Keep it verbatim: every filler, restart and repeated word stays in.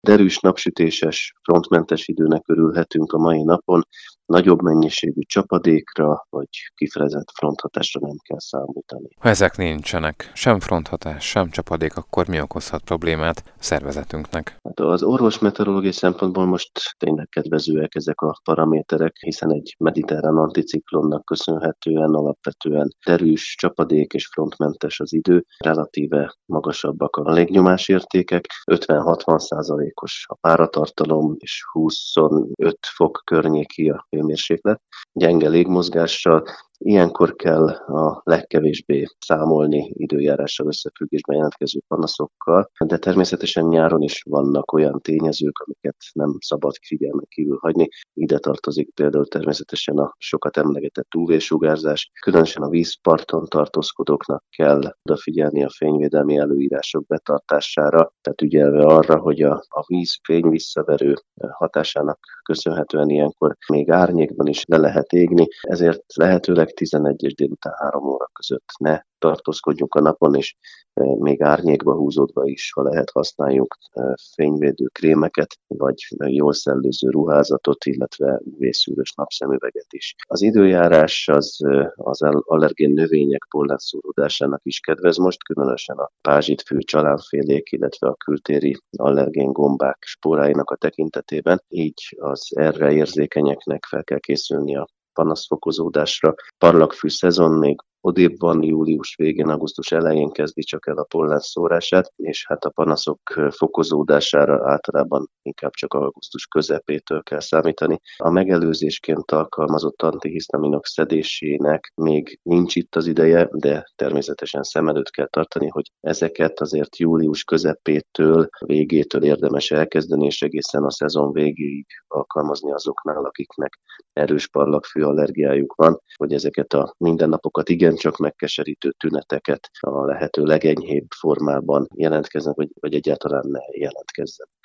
Derűs, napsütéses, frontmentes időnek örülhetünk a mai napon, nagyobb mennyiségű csapadékra vagy kifrezett fronthatásra nem kell számítani. Ha ezek nincsenek, sem fronthatás, sem csapadék, akkor mi okozhat problémát a szervezetünknek? Hát az orvosmeteorológiai szempontból most tényleg kedvezőek ezek a paraméterek, hiszen egy mediterrán anticiklonnak köszönhetően alapvetően derűs, csapadék és frontmentes az idő, relatíve magasabbak a légnyomásértékek, ötven-hatvan százalékos a páratartalom és huszonöt fok környéki a hőmérséklet. Gyenge légmozgással, ilyenkor kell a legkevésbé számolni időjárással összefüggésben jelentkező panaszokkal, de természetesen nyáron is vannak olyan tényezők, amiket nem szabad figyelmen kívül hagyni. Ide tartozik például természetesen a sokat emlegetett ú vé-sugárzás, különösen a vízparton tartózkodóknak kell odafigyelni a fényvédelmi előírások betartására, tehát ügyelve arra, hogy a, a víz fény visszaverő hatásának köszönhetően ilyenkor még árnyékban is le lehet égni, ezért lehetőleg tizenegy és délután három óra között ne tartózkodjunk a napon, és még árnyékba húzódva is, ha lehet, használjuk fényvédő krémeket, vagy jól szellőző ruházatot, illetve ú vé-szűrős napszemüveget is. Az időjárás az, az allergén növények pollenszóródásának is kedvez most, különösen a pázsitfű, csalánfélék, illetve a kültéri allergén gombák spóráinak a tekintetében, így az erre érzékenyeknek fel kell készülni a panaszfokozódásra. Parlagfű szezon még odébb van, július végén, augusztus elején kezdi csak el a pollen szórását, és hát a panaszok fokozódására általában inkább csak augusztus közepétől kell számítani. A megelőzésként alkalmazott antihisztaminok szedésének még nincs itt az ideje, de természetesen szem előtt kell tartani, hogy ezeket azért július közepétől, végétől érdemes elkezdeni, és egészen a szezon végéig alkalmazni azoknál, akiknek erős parlagfű allergiájuk van, hogy ezeket a mindennapokat igencsak megkeserítő tüneteket a lehető legenyhébb formában jelentkeznek, vagy, vagy egyáltalán ne jelentkezzen.